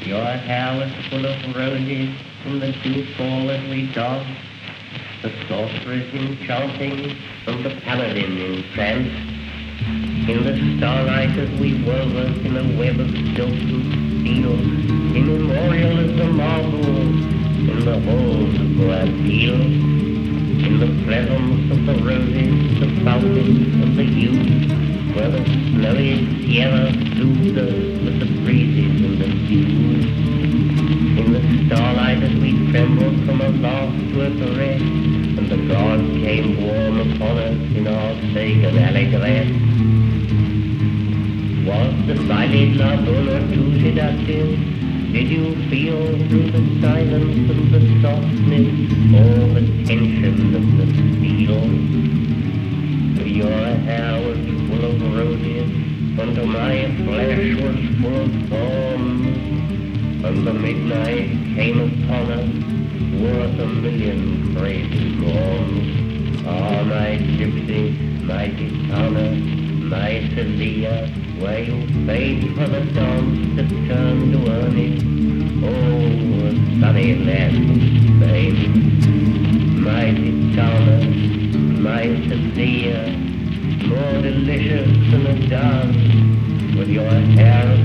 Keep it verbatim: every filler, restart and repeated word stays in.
Your hair was full of roses from the dew fall as we dogged, the sorceress enchanting from the paladin in trance. In the starlight as we wove us in a web of silk and steel, immemorial as the marble in the halls of Guadil. In the pleasance of the roses, the fountains of the youth, where the snowy Sierra soothed us with the breezes and the dews. In the starlight as we trembled from a laugh to a caress, and the gods came warm upon us in our pagan allegresse. Was the silent love one or too seductive? Did you feel through the silence and the softness all the tension of the steel? Your hair was full of roses, and my flesh was full of thorns, and the midnight came upon us, worth a million crazy morns. Ah, my gypsy, my gitana, my Sevilla, where you paid for the dance to turn to earnest. Oh, a sunny land of Spain. My gitana, my Sevilla, more delicious than a dance, with your hair